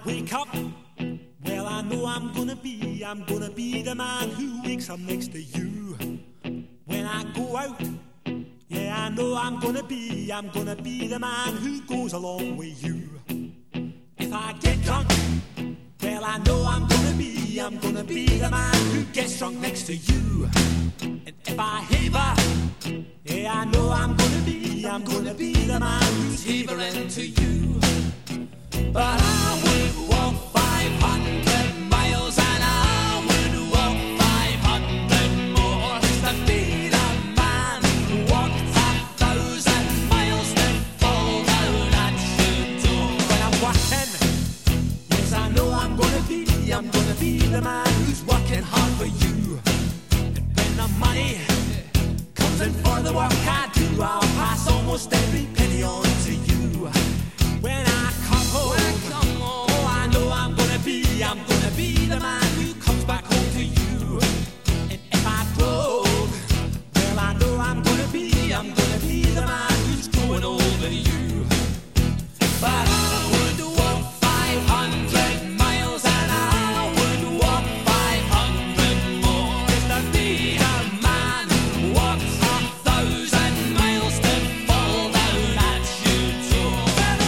wake up, well, I know I'm gonna be the man who wakes up next to you. When I go out, yeah, I know I'm gonna be the man who goes along with you. If I get drunk, well, I know I'm gonna be the man who gets drunk next to you. And if I haver, yeah, I know I'm gonna be the man who's havering to you. But I would walk 500 miles and I would walk 500 more just to be the man who walked 1,000 miles to fall down at your door. When I'm working, yes, I know I'm gonna be the man who's working hard for you. And when the money comes in for the work I do, I'll pass almost every penny on to you. When I come home, oh, I know I'm gonna be the man who comes back home to you. And if I drove, well, I know I'm gonna be the man who's growing old to you. But I would walk 500 miles and I would walk 500 more just to be the man who walks 1,000 miles to fall down at your door.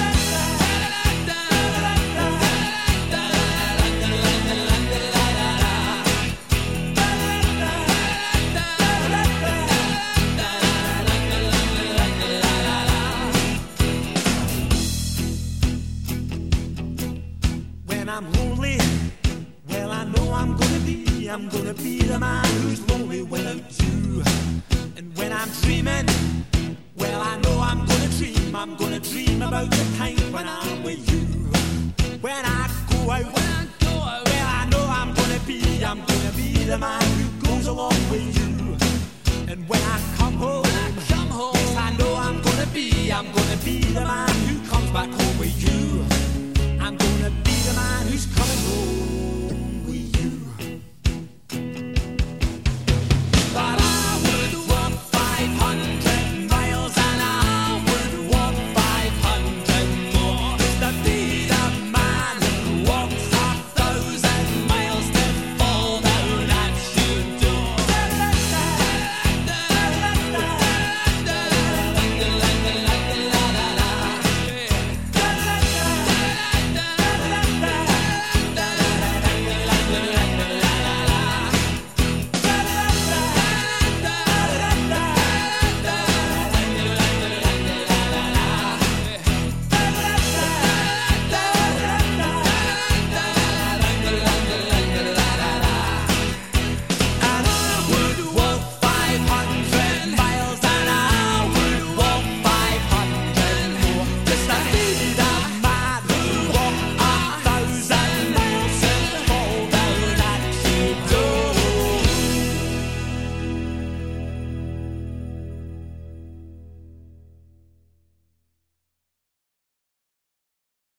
When I'm lonely, well, I know I'm gonna be the man who's lonely without you. And when I'm dreaming, well, I know I'm gonna dream about the time